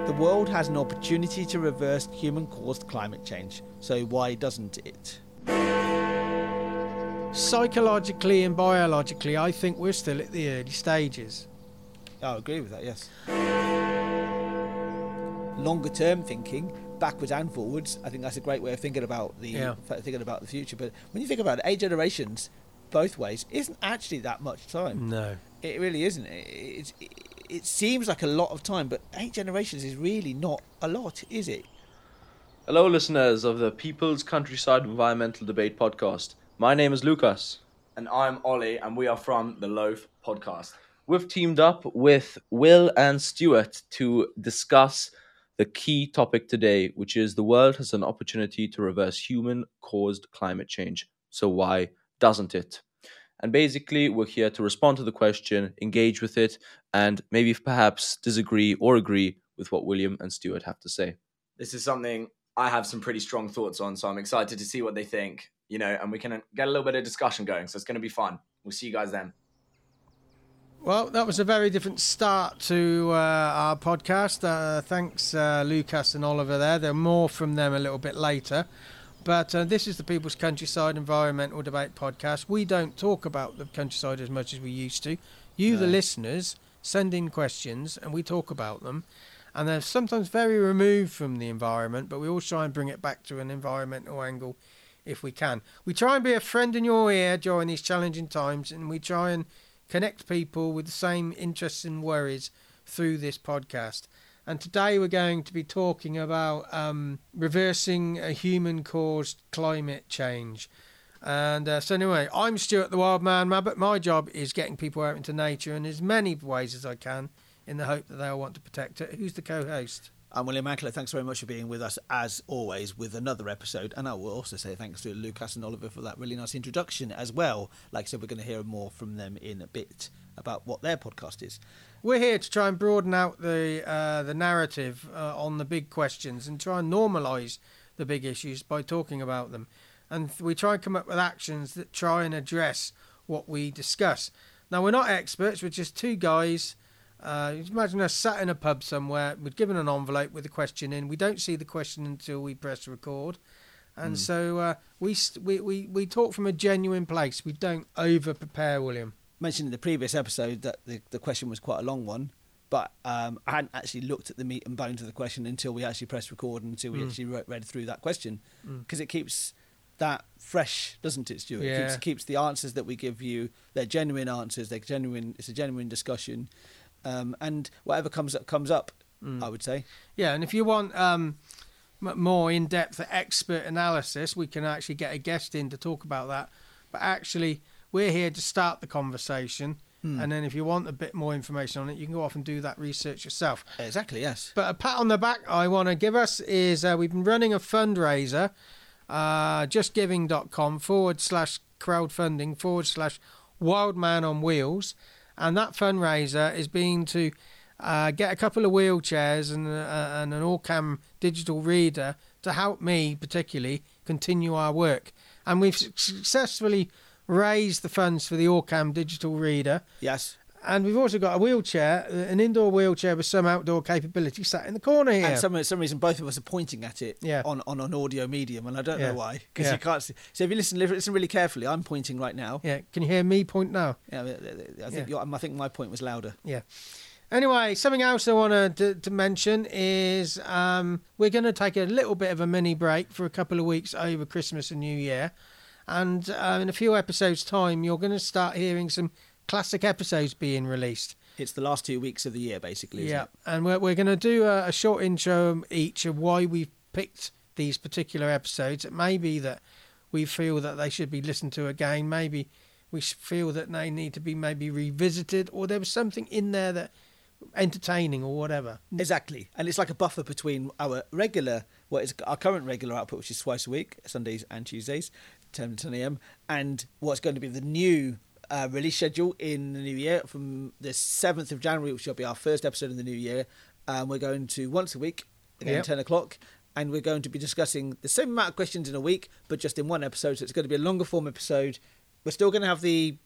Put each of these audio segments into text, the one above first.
The world has an opportunity to reverse human-caused climate change, so why doesn't it? Psychologically and biologically, I think we're still at the early stages. I agree with that, yes. Longer term thinking, backwards and forwards, I think that's a great way of thinking about the future. But when you think about it, 8 generations both ways isn't actually that much time. No. It really isn't. It seems like a lot of time, but 8 generations is really not a lot, is it? Hello, listeners of the People's Countryside Environmental Debate Podcast. My name is Lucas. And I'm Ollie, and we are from the Loaf Podcast. We've teamed up with Will and Stuart to discuss the key topic today, which is the world has an opportunity to reverse human-caused climate change. So why doesn't it? And basically, we're here to respond to the question, engage with it, and maybe perhaps disagree or agree with what William and Stuart have to say. This is something I have some pretty strong thoughts on, so I'm excited to see what they think, and we can get a little bit of discussion going, so it's going to be fun. We'll see you guys then. Well, that was a very different start to our podcast. Thanks, Lucas and Oliver there. There'll more from them a little bit later. But this is the People's Countryside Environmental Debate Podcast. We don't talk about the countryside as much as we used to. You, the listeners, send in questions and we talk about them. And they're sometimes very removed from the environment, but we always try and bring it back to an environmental angle if we can. We try and be a friend in your ear during these challenging times, and we try and connect people with the same interests and worries through this podcast. And today we're going to be talking about reversing a human-caused climate change. And so anyway, I'm Stuart the Wild Man, but my job is getting people out into nature in as many ways as I can in the hope that they'll want to protect it. Who's the co-host? I'm William Ankler. Thanks very much for being with us, as always, with another episode. And I will also say thanks to Lucas and Oliver for that really nice introduction as well. Like I said, we're going to hear more from them in a bit about what their podcast is. We're here to try and broaden out the narrative on the big questions and try and normalise the big issues by talking about them. And we try and come up with actions that try and address what we discuss. Now, we're not experts. We're just two guys. Imagine us sat in a pub somewhere. We're given an envelope with a question in. We don't see the question until we press record. And so we talk from a genuine place. We don't over-prepare, William. Mentioned in the previous episode that the question was quite a long one, but I hadn't actually looked at the meat and bones of the question until we actually pressed record and until we actually read through that question, because it keeps that fresh, doesn't it, Stuart? Yeah. It keeps the answers that we give you, they're genuine answers, it's a genuine discussion, and whatever comes up, I would say. Yeah, and if you want more in-depth expert analysis, we can actually get a guest in to talk about that, but actually we're here to start the conversation, and then if you want a bit more information on it, you can go off and do that research yourself. Exactly, yes. But a pat on the back I want to give us is we've been running a fundraiser, justgiving.com/crowdfunding/Wild Man on Wheels, and that fundraiser is being to get a couple of wheelchairs and an Orcam digital reader to help me particularly continue our work. And we've successfully raised the funds for the Orcam digital reader. Yes. And we've also got a wheelchair, an indoor wheelchair with some outdoor capability sat in the corner here. And for some reason, both of us are pointing at it on an audio medium, and I don't know why, because you can't see. So if you listen really carefully, I'm pointing right now. Yeah, can you hear me point now? Yeah, I think my point was louder. Yeah. Anyway, something else I wanted to mention is we're going to take a little bit of a mini break for a couple of weeks over Christmas and New Year. And in a few episodes' time, you're going to start hearing some classic episodes being released. It's the last 2 weeks of the year, basically, isn't it? And we're going to do a short intro each of why we've picked these particular episodes. It may be that we feel that they should be listened to again. Maybe we feel that they need to be maybe revisited, or there was something in there that entertaining or whatever. Exactly. And it's like a buffer between our our current regular output, which is twice a week, Sundays and Tuesdays, 10 to 10 a.m., and what's going to be the new release schedule in the new year from the 7th of January, which will be our first episode in the new year. We're going to once a week, again, 10 o'clock, and we're going to be discussing the same amount of questions in a week, but just in one episode. So it's going to be a longer form episode. We're still going to have the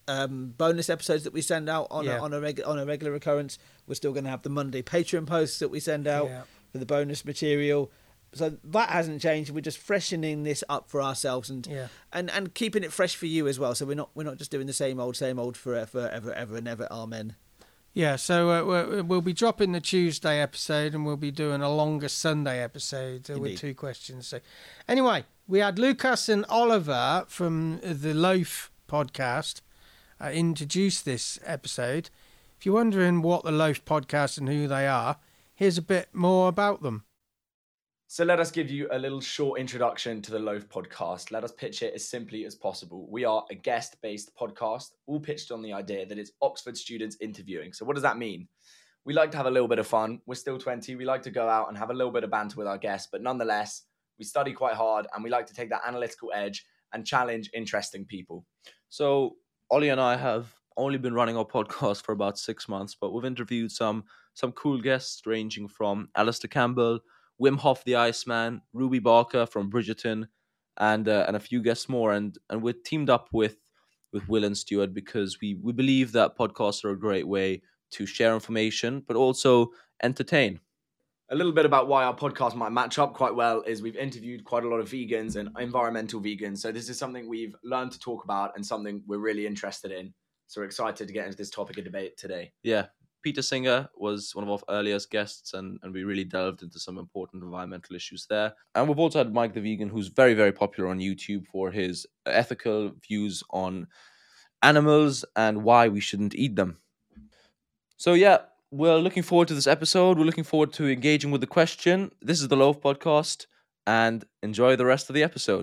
bonus episodes that we send out on a regular occurrence. We're still going to have the Monday Patreon posts that we send out for the bonus material. So that hasn't changed. We're just freshening this up for ourselves and keeping it fresh for you as well. So we're not just doing the same old forever and ever. Amen. Yeah, so we'll be dropping the Tuesday episode and we'll be doing a longer Sunday episode with 2 questions. So anyway, we had Lucas and Oliver from the Loaf podcast introduce this episode. If you're wondering what the Loaf podcast and who they are, here's a bit more about them. So let us give you a little short introduction to the Loaf podcast. Let us pitch it as simply as possible. We are a guest-based podcast, all pitched on the idea that it's Oxford students interviewing. So what does that mean? We like to have a little bit of fun. We're still 20. We like to go out and have a little bit of banter with our guests, but nonetheless, we study quite hard and we like to take that analytical edge and challenge interesting people. So Ollie and I have only been running our podcast for about 6 months, but we've interviewed some cool guests ranging from Alistair Campbell, Wim Hof the Iceman, Ruby Barker from Bridgerton, and a few guests more. And we're teamed up with Will and Stuart because we believe that podcasts are a great way to share information, but also entertain. A little bit about why our podcast might match up quite well is we've interviewed quite a lot of vegans and environmental vegans. So this is something we've learned to talk about and something we're really interested in. So we're excited to get into this topic of debate today. Yeah. Peter Singer was one of our earliest guests, and we really delved into some important environmental issues there. And we've also had Mike the Vegan, who's very, very popular on YouTube for his ethical views on animals and why we shouldn't eat them. So yeah, we're looking forward to this episode. We're looking forward to engaging with the question. This is the Loaf Podcast, and enjoy the rest of the episode.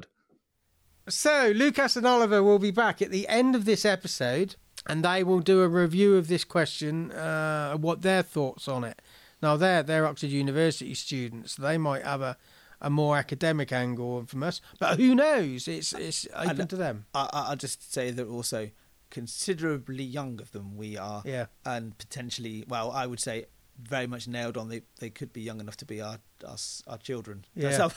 So Lucas and Oliver will be back at the end of this episode, and they will do a review of this question, what their thoughts on it. Now, they're Oxford University students. They might have a more academic angle from us, but who knows? It's open to them. I'll just say that also considerably younger than we are. Yeah. And potentially, well, I would say very much nailed on. They could be young enough to be our children. Yeah.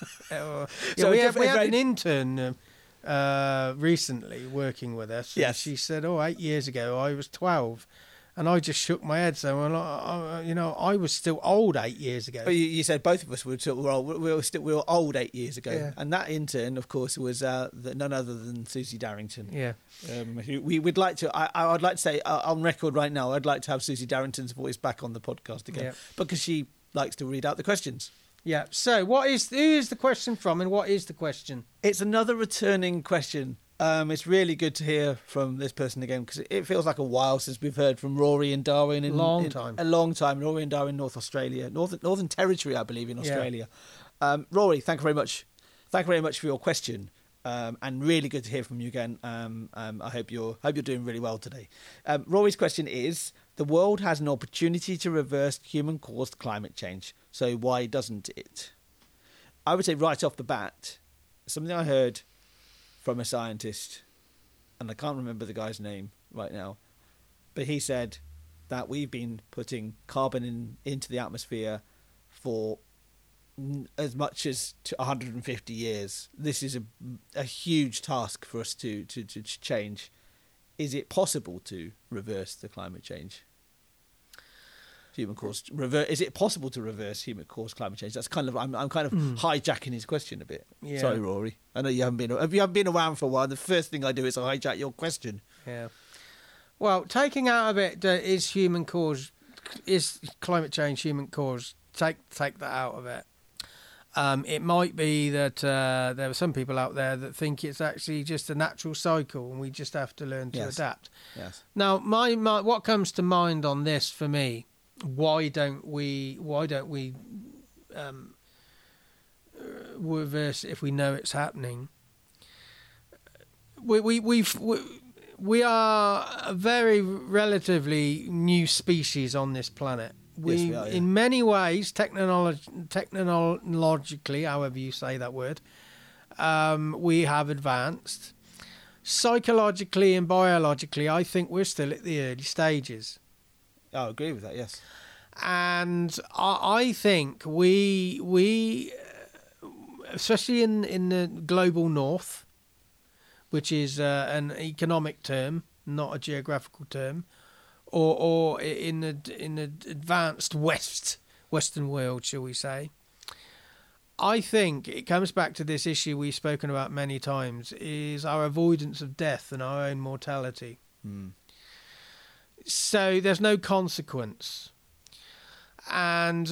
So we had an intern recently working with us. Yes. She said, 8 years ago I was 12, and I just shook my head saying, well, I was still old 8 years ago. But you said both of us were old. We were old 8 years ago. Yeah. And that intern, of course, was none other than Susie Darrington. Yeah. We would like to. I'd like to say on record right now, I'd like to have Susie Darrington's voice back on the podcast again, because she likes to read out the questions. Yeah. So who is the question from, and what is the question? It's another returning question. It's really good to hear from this person again, because it feels like a while since we've heard from Rory and Darwin. A long time. Rory and Darwin, North Australia, Northern Territory, I believe, in Australia. Yeah. Rory, thank you very much. Thank you very much for your question. And really good to hear from you again. I hope you're doing really well today. Rory's question is: the world has an opportunity to reverse human-caused climate change, so why doesn't it? I would say right off the bat, something I heard from a scientist, and I can't remember the guy's name right now, but he said that we've been putting carbon into the atmosphere for as much as 150 years. This is a huge task for us to change. Is it possible to reverse the climate change? Is it possible to reverse human-caused climate change? That's kind of I'm kind of hijacking his question a bit. Yeah. Sorry, Rory. I know you haven't been around for a while. The first thing I do is I hijack your question. Yeah. Well, taking out of it is climate change human-caused? Take that out of it. It might be that there are some people out there that think it's actually just a natural cycle, and we just have to learn to adapt. Yes. Now, my what comes to mind on this for me? Why don't we reverse it if we know it's happening? We are a very relatively new species on this planet. We are, in many ways, technologically, however you say that word, we have advanced. Psychologically and biologically, I think we're still at the early stages. I agree with that, yes. And I think we especially in the global north, which is an economic term, not a geographical term, or in the advanced Western world, shall we say. I think it comes back to this issue we've spoken about many times, is our avoidance of death and our own mortality. So there's no consequence. And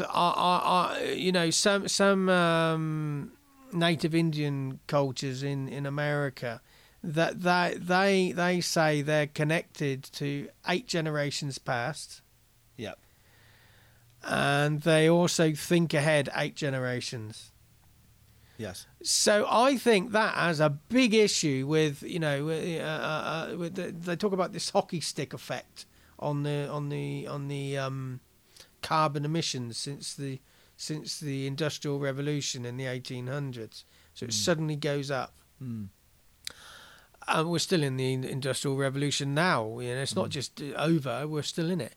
some native Indian cultures in America, that they say they're connected to 8 generations past. Yep. And they also think ahead 8 generations. Yes. So I think that has a big issue with, they talk about this hockey stick effect on the carbon emissions since the Industrial Revolution in the 1800s. So it suddenly goes up. And we're still in the Industrial Revolution now. It's not just over. We're still in it.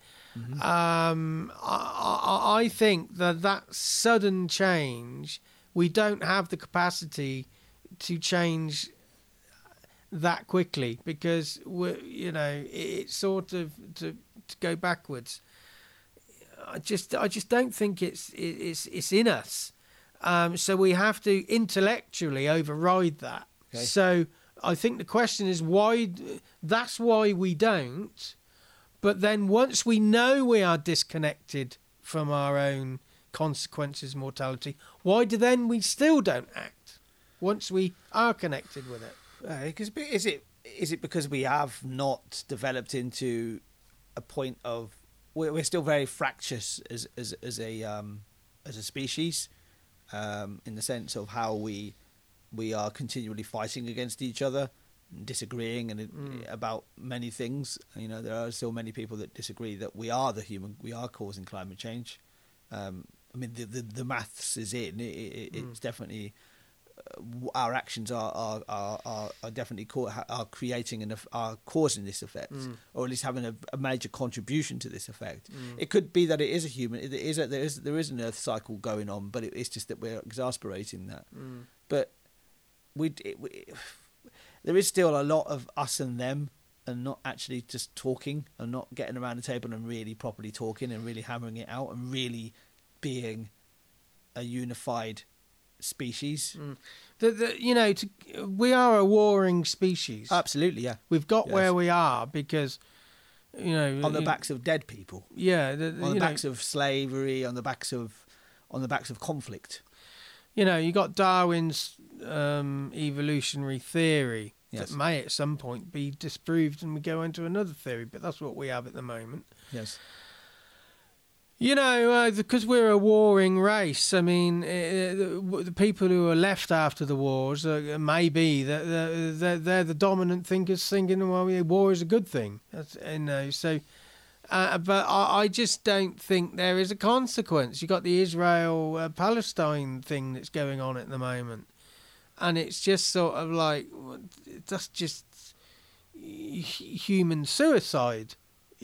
I think that sudden change, we don't have the capacity to change that quickly, because it's sort of to go backwards. I just don't think it's in us. So we have to intellectually override that. Okay. So I think the question is why. That's why we don't. But then once we know we are disconnected from our own consequences, mortality, why do then we still don't act once we are connected with it? Because is it because we have not developed into a point of we're still very fractious as a species, in the sense of how we are continually fighting against each other, disagreeing about many things. There are still many people that disagree that we are causing climate change. The maths is in. It's definitely our actions are definitely creating and are causing this effect, or at least having a major contribution to this effect. It could be that it is a human. There is an Earth cycle going on, but it's just that we're exasperating that. But there is still a lot of us and them, and not actually just talking and not getting around the table and really properly talking and really hammering it out and really being a unified species. We are a warring species. Absolutely, yeah. We've got where we are because, on the backs of dead people. Yeah, on the backs of slavery, on the backs of conflict. You got Darwin's evolutionary theory Yes. that may at some point be disproved, and we go into another theory, but that's what we have at the moment. Yes. Because we're a warring race. I mean, the people who are left after the wars maybe they're the dominant thinkers, thinking, well, war is a good thing. So. But I just don't think there is a consequence. You got the Israel-Palestine thing that's going on at the moment, and it's just sort of like that's just human suicide.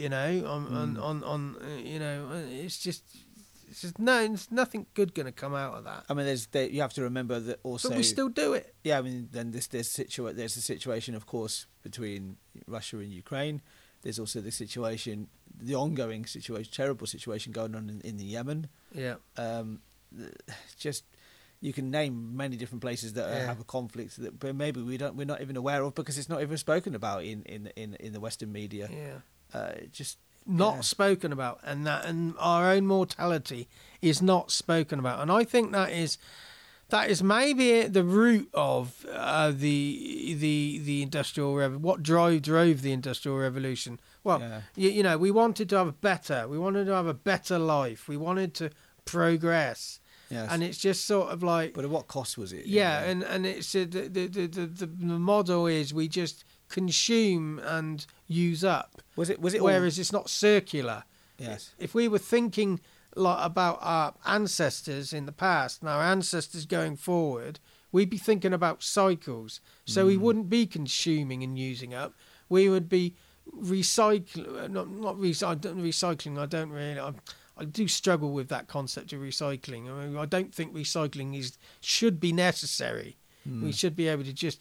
It's nothing good going to come out of that. I mean, you have to remember that also. But we still do it. Yeah, I mean, then there's a situation, of course, between Russia and Ukraine. There's also the ongoing situation, terrible situation going on in the Yemen. Yeah. Just you can name many different places that have a conflict that maybe we're not even aware of because it's not even spoken about in the Western media. Yeah. Spoken about, and our own mortality is not spoken about, and I think that is maybe the root of the industrial revolution. What drove the industrial revolution? Well, we wanted to have a better life. We wanted to progress. Yes. And it's just sort of like. But at what cost was it? Yeah, and it's the model is we just consume and use up. Was it? Whereas it's not circular. Yes. If we were thinking about our ancestors in the past and our ancestors going forward, we'd be thinking about cycles. So we wouldn't be consuming and using up. We would be recycling. Not recycling. I don't really. I do struggle with that concept of recycling. I mean, I don't think recycling should be necessary. We should be able to just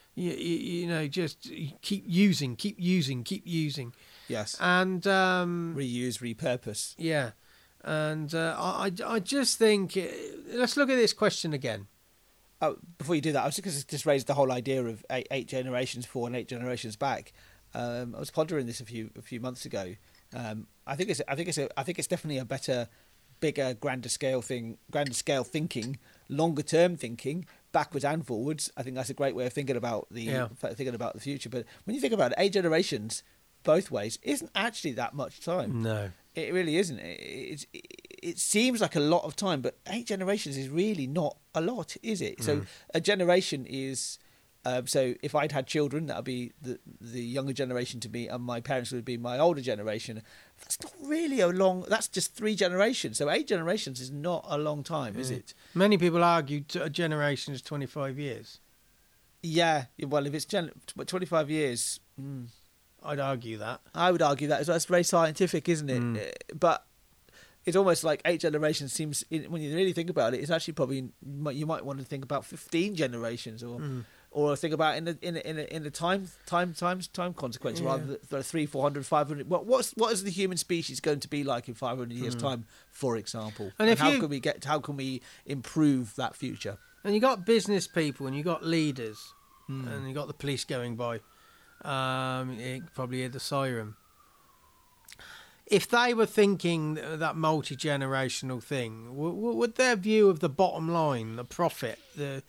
you know, just keep using. Yes. And Reuse, repurpose. yeah, and I just think let's look at this question again. Oh, before you do that, I was just raised the whole idea of eight generations forward and 8 generations back. I was pondering this a few months ago. I think it's definitely a better, bigger, grander scale thinking, longer term thinking, backwards and forwards. I think that's a great way of thinking about the future. But when you think about it, 8 generations both ways isn't actually that much time. No, it really isn't. It seems like a lot of time, but 8 generations is really not a lot, is it? So a generation is. So if I'd had children, that would be the younger generation to me, and my parents would be my older generation. That's not really a long. That's just 3 generations. So 8 generations is not a long time, is it? Many people argue a generation is 25 years. Yeah. Well, if it's 25 years, I'd argue that. I would argue that as well. It's very scientific, isn't it? But it's almost like 8 generations seems, when you really think about it, it's actually probably you might want to think about 15 generations or think about in the time consequence rather than 300, 400, 500. What is the human species going to be like in 500 years' time, for example? And how can we improve that future? And you got business people, and you got leaders, and you got the police going by. You probably hear the siren. If they were thinking that multi-generational thing, would their view of the bottom line, the profit, the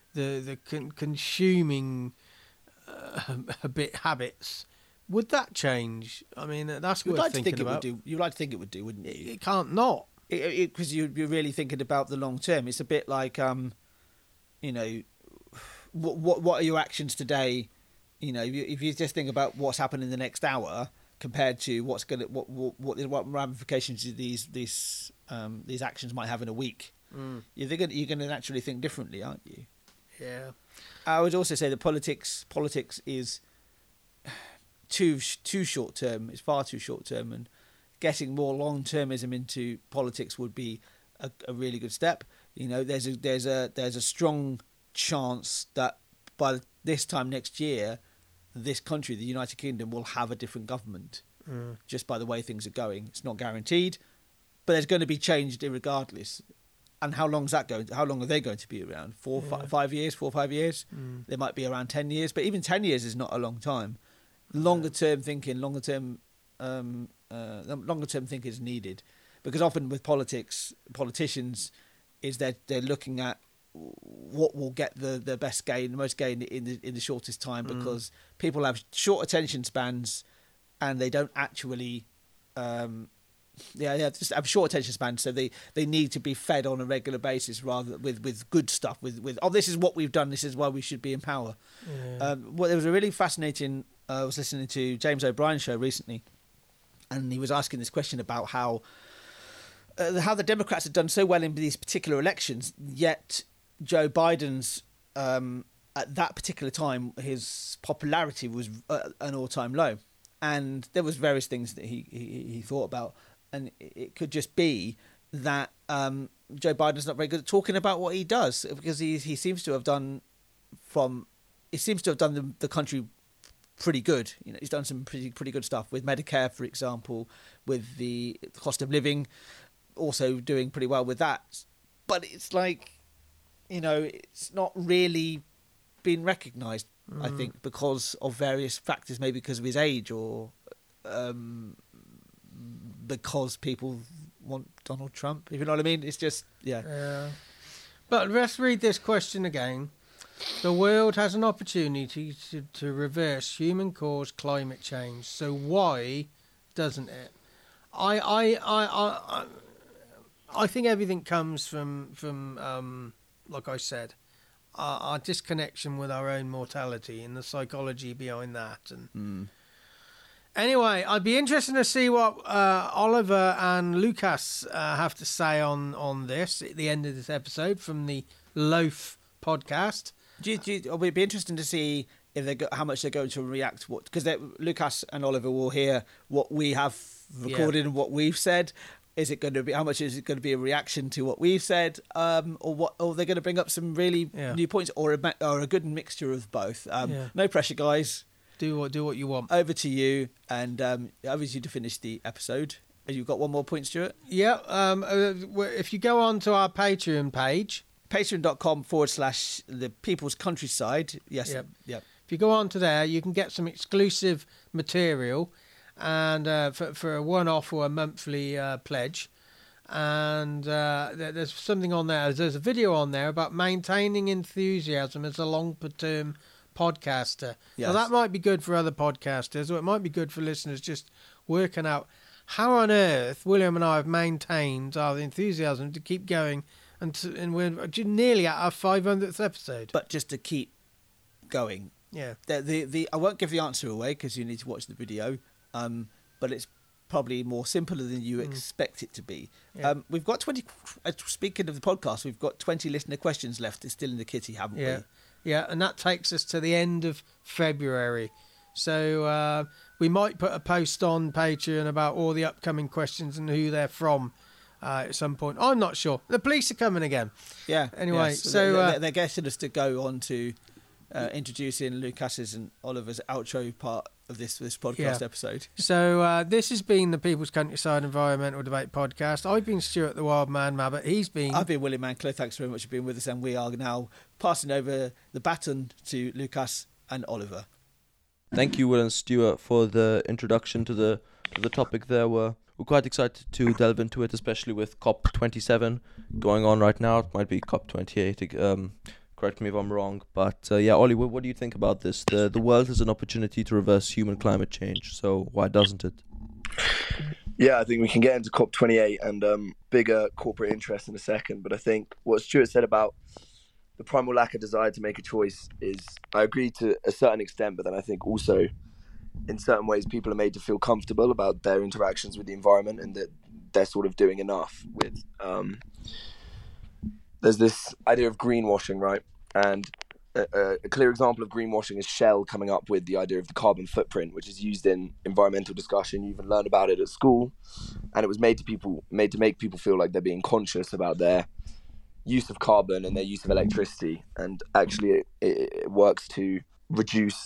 consuming habits, would that change? I mean, that's worth thinking about. You'd like to think it would do, wouldn't you? It can't not. Because you're really thinking about the long term. It's a bit like, what are your actions today? You know, if you just think about what's happening in the next hour compared to what ramifications these actions might have in a week, you're going to naturally think differently, aren't you? Yeah. I would also say that politics is too short term. It's far too short term, and getting more long termism into politics would be a really good step. You know, there's a strong chance that by this time next year, this country, the United Kingdom, will have a different government. Just by the way things are going, it's not guaranteed, but there's going to be change regardless. And how long are they going to be around? 4 or 5 years? 4 or 5 years? They might be around 10 years, but even 10 years is not a long time. Longer term thinking, longer term thinking is needed, because often with politicians, is that they're looking at what will get the best gain, the most gain in the shortest time, because people have short attention spans, and they don't actually. Just have short attention spans, so they need to be fed on a regular basis rather with good stuff. With this is what we've done. This is why we should be in power. There was a really fascinating. I was listening to James O'Brien's show recently, and he was asking this question about how the Democrats had done so well in these particular elections, yet Joe Biden's at that particular time his popularity was at an all-time low, and there was various things that he thought about. And it could just be that Joe Biden's not very good at talking about what he does, because he seems to have done the country pretty good. You know, he's done some pretty good stuff with Medicare, for example, with the cost of living, also doing pretty well with that. But it's like, you know, it's not really been recognised, I think, because of various factors, maybe because of his age or because people want Donald Trump, if you know what I mean. It's just, yeah. But let's read this question again. The world has an opportunity to reverse human-caused climate change. So why doesn't it? I think everything comes from like I said, our disconnection with our own mortality and the psychology behind that. And anyway, I'd be interested to see what Oliver and Lucas have to say on this at the end of this episode from the Loaf podcast. It'll be interesting to see if how much they're going to react. Because Lucas and Oliver will hear what we have recorded and what we've said. Is it going to be, how much is it going to be a reaction to what we've said, or they're going to bring up some really new points, or a good mixture of both? No pressure, guys. Do what you want. Over to you, and over to you to finish the episode. Have you got one more point, Stuart? Yeah. If you go on to our Patreon page, patreon.com/the People's Countryside. Yes. Yep. If you go on to there, you can get some exclusive material, and for a one-off or a monthly pledge. And there's something on there. There's a video on there about maintaining enthusiasm as a long-term podcaster. Yes. Now, that might be good for other podcasters, or it might be good for listeners just working out how on earth William and I have maintained our enthusiasm to keep going, and we're nearly at our 500th episode. But just to keep going. Yeah. I won't give the answer away because you need to watch the video. But it's probably more simpler than you expect it to be. Yeah. We've got 20. Speaking of the podcast, we've got 20 listener questions left. It's still in the kitty, haven't we? Yeah, and that takes us to the end of February. So we might put a post on Patreon about all the upcoming questions and who they're from at some point. I'm not sure. The police are coming again. Yeah. Anyway, yes. so they're getting us to go on to introducing Lucas's and Oliver's outro part of this podcast episode. So this has been the People's Countryside Environmental Debate Podcast. I've been Stuart the Wild Man Mabbott. I've been William Mankler. Thanks very much for being with us, and we are now passing over the baton to Lucas and Oliver. Thank you, Will and Stuart, for the introduction to the topic there. We're quite excited to delve into it, especially with COP27 going on right now. It might be COP28. Correct me if I'm wrong, but Ollie, what do you think about this? The world has an opportunity to reverse human climate change, so why doesn't it? Yeah, I think we can get into COP28 and bigger corporate interests in a second, but I think what Stuart said about the primal lack of desire to make a choice is, I agree to a certain extent, but then I think also in certain ways people are made to feel comfortable about their interactions with the environment and that they're sort of doing enough with... There's this idea of greenwashing, right? And a clear example of greenwashing is Shell coming up with the idea of the carbon footprint, which is used in environmental discussion. You even learn about it at school, and it was made to make people feel like they're being conscious about their use of carbon and their use of electricity. And actually, it works to reduce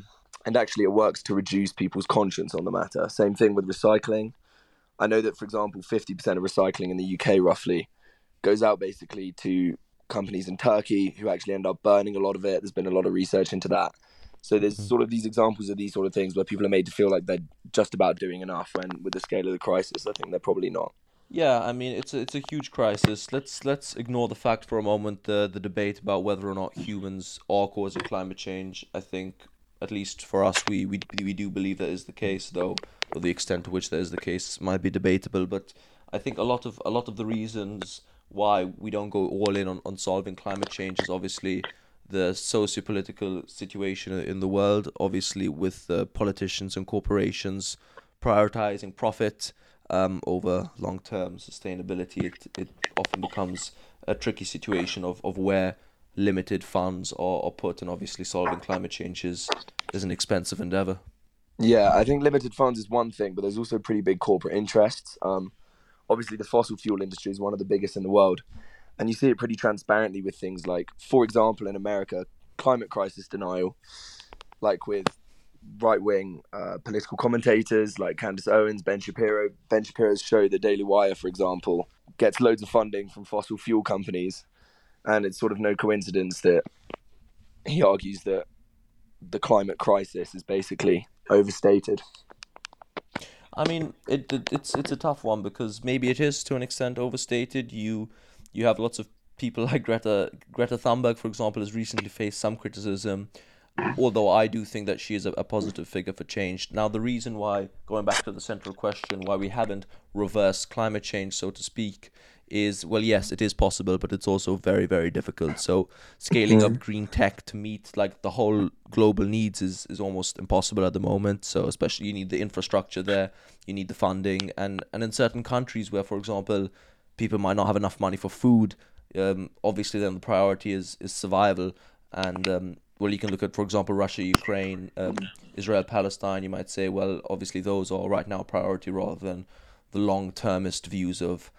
people's conscience on the matter. Same thing with recycling. I know that, for example, 50% of recycling in the UK roughly goes out basically to companies in Turkey who actually end up burning a lot of it. There's been a lot of research into that. So there's sort of these examples of these sort of things where people are made to feel like they're just about doing enough, when with the scale of the crisis, I think they're probably not. Yeah, I mean, it's a huge crisis. Let's ignore the fact for a moment, the debate about whether or not humans are causing climate change. I think, at least for us, we do believe that is the case, though, or the extent to which that is the case might be debatable. But I think a lot of the reasons why we don't go all in on solving climate change is obviously the socio-political situation in the world, obviously with politicians and corporations prioritizing profit over long-term sustainability. It often becomes a tricky situation of where limited funds are put, and obviously solving climate change is an expensive endeavor. Yeah, I think limited funds is one thing, but there's also pretty big corporate interests. Obviously, the fossil fuel industry is one of the biggest in the world. And you see it pretty transparently with things like, for example, in America, climate crisis denial, like with right-wing political commentators like Candace Owens, Ben Shapiro. Ben Shapiro's show, The Daily Wire, for example, gets loads of funding from fossil fuel companies. And it's sort of no coincidence that he argues that the climate crisis is basically overstated. I mean, it's a tough one, because maybe it is to an extent overstated. You have lots of people like Greta Thunberg, for example, has recently faced some criticism, although I do think that she is a positive figure for change. Now, the reason why, going back to the central question, why we haven't reversed climate change, so to speak, is, well, yes, it is possible, but it's also very, very difficult. So scaling up green tech to meet like the whole global needs is almost impossible at the moment. So especially you need the infrastructure there, you need the funding, and in certain countries where, for example, people might not have enough money for food, obviously then the priority is survival. And well, you can look at, for example, Russia, Ukraine, Israel, Palestine. You might say, well, obviously those are right now priority rather than the long-termist views of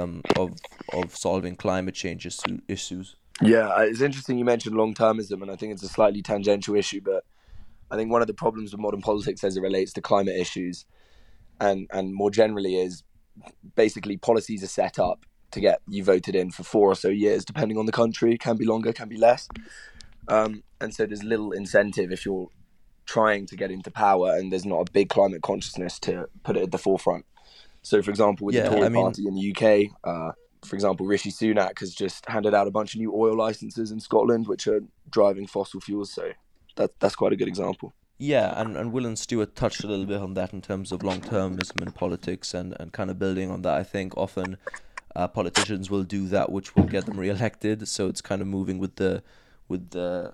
solving climate change issues. Yeah, it's interesting you mentioned long-termism, and I think it's a slightly tangential issue, but I think one of the problems with modern politics as it relates to climate issues and more generally is basically policies are set up to get you voted in for 4 or so years, depending on the country. Can be longer, can be less. And so there's little incentive if you're trying to get into power and there's not a big climate consciousness to put it at the forefront. So, for example, with the Tory party in the UK, for example, Rishi Sunak has just handed out a bunch of new oil licenses in Scotland, which are driving fossil fuels. So that's quite a good example. Yeah, and Will and Stuart touched a little bit on that in terms of long-termism in politics and kind of building on that. I think often politicians will do that which will get them re-elected. So it's kind of moving with what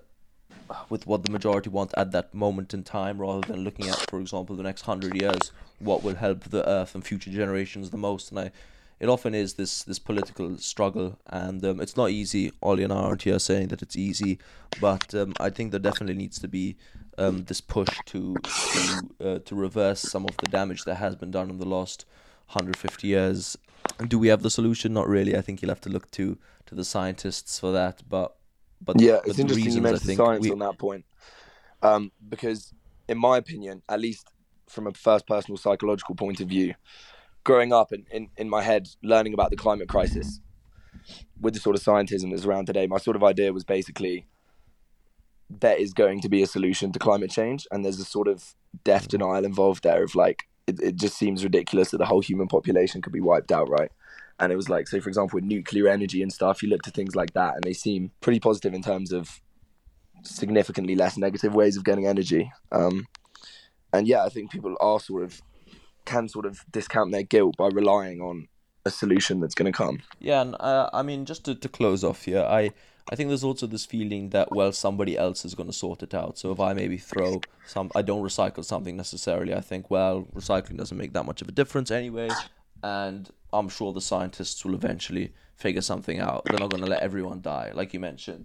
the majority want at that moment in time, rather than looking at, for example, the next 100 years, what will help the Earth and future generations the most. And it often is this political struggle, and it's not easy. Ollie and I aren't here saying that it's easy, but I think there definitely needs to be this push to reverse some of the damage that has been done in the last 150 years. And do we have the solution? Not really. I think you'll have to look to the scientists for that. But yeah, it's interesting you mentioned science on that point, because in my opinion, at least from a first personal psychological point of view, growing up in my head, learning about the climate crisis with the sort of scientism that's around today, my sort of idea was basically there is going to be a solution to climate change, and there's a sort of death denial involved there of like, it just seems ridiculous that the whole human population could be wiped out, right? And it was like, so for example, with nuclear energy and stuff, you look to things like that and they seem pretty positive in terms of significantly less negative ways of getting energy. And yeah, I think people are can discount their guilt by relying on a solution that's going to come. Yeah, and I mean, just to close off here, I think there's also this feeling that, well, somebody else is going to sort it out. So if I maybe I don't recycle something necessarily, I think, well, recycling doesn't make that much of a difference anyway. And I'm sure the scientists will eventually figure something out. They're not going to let everyone die, like you mentioned.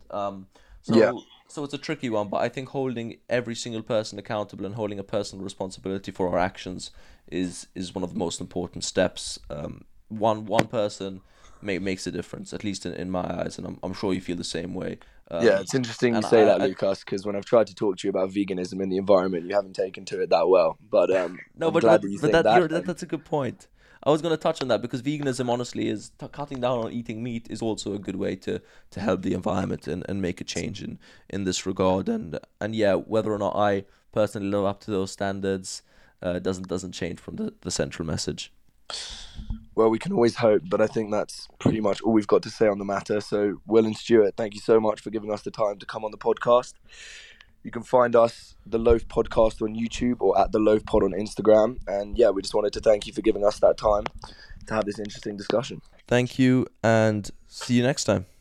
So it's a tricky one, but I think holding every single person accountable and holding a personal responsibility for our actions is one of the most important steps. One person makes a difference, at least in my eyes, and I'm sure you feel the same way. Yeah, it's interesting you say that, Lucas, because when I've tried to talk to you about veganism in the environment, you haven't taken to it that well. But that's a good point. I was going to touch on that because veganism, honestly, is cutting down on eating meat is also a good way to help the environment and make a change in this regard. And yeah, whether or not I personally live up to those standards doesn't change from the central message. Well, we can always hope, but I think that's pretty much all we've got to say on the matter. So, Will and Stuart, thank you so much for giving us the time to come on the podcast. You can find us, The Loaf Podcast, on YouTube or at The Loaf Pod on Instagram. And yeah, we just wanted to thank you for giving us that time to have this interesting discussion. Thank you, and see you next time.